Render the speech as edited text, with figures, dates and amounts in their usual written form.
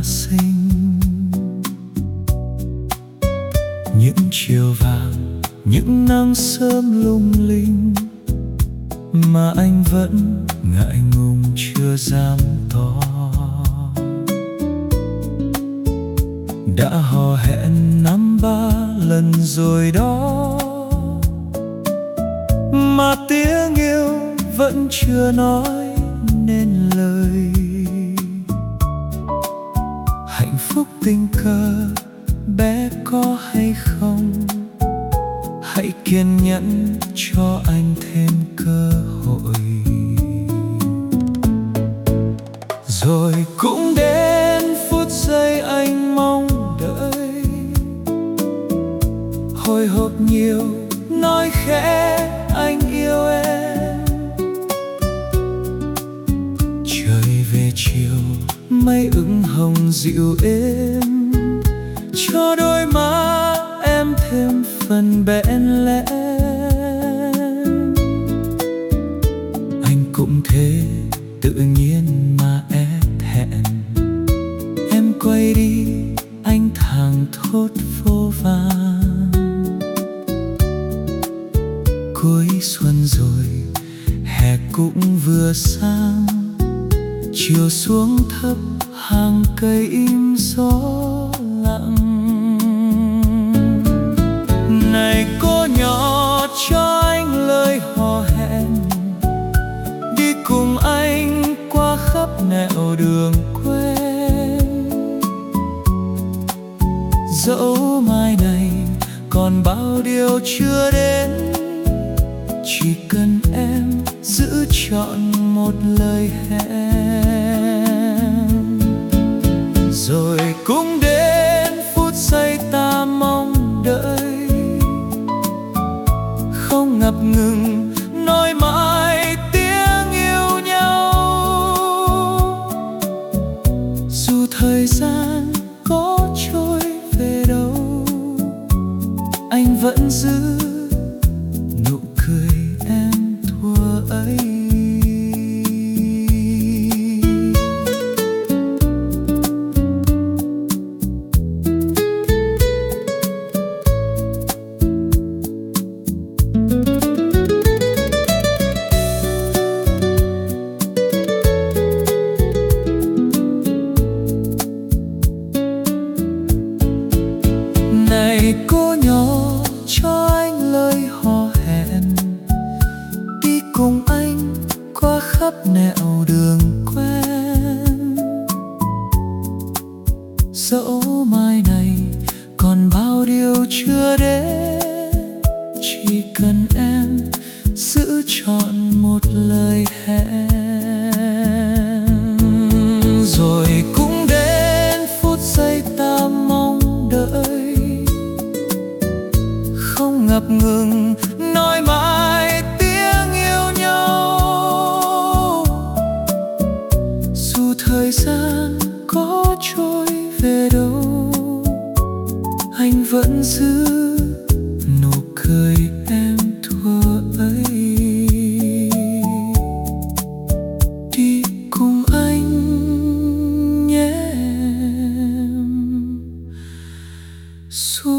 sinh. Những chiều vàng, những nắng sớm lung linh, mà anh vẫn ngại ngùng chưa dám tỏ. Đã hò hẹn 5-3 lần rồi đó, mà tiếng yêu vẫn chưa nói nên lời. Hạnh phúc tình cờ bé có hay không, hãy kiên nhẫn cho anh thêm cơ hội. Rồi cũng đến phút giây anh mong đợi, hồi hộp nhiều nói khẽ anh yêu em. Trời về chiều mây ửng hồng dịu êm, cho đôi má em thêm phần bẽn lẽn. Anh cũng thế tự nhiên mà ép hẹn, em quay đi anh thảng thốt vô vàn. Cuối xuân rồi hè cũng vừa sang, chiều xuống thấp hàng cây im gió lặng. Này cô nhỏ cho anh lời hò hẹn, đi cùng anh qua khắp nẻo đường quen. Dẫu mai này còn bao điều chưa đến, chỉ cần em giữ trọn một lời hẹn. Rồi cũng đến phút giây ta mong đợi, không ngập ngừng nói mãi tiếng yêu nhau. Dù thời gian có trôi về đâu, anh vẫn giữ nụ cười em thuở ấy. Này cô nhỏ cho anh lời hò hẹn, đi cùng anh qua khắp nẻo đường quen. Dẫu mai này còn bao điều chưa đến, chỉ cần em giữ trọn một lời hẹn. Rồi cũng đến phút giây ta mong đợi, không ngập ngừng nói mãi tiếng yêu nhau. Dù thời gian có trôi về đâu, anh vẫn giữ nụ cười em thuở ấy. Đi cùng anh nhé em.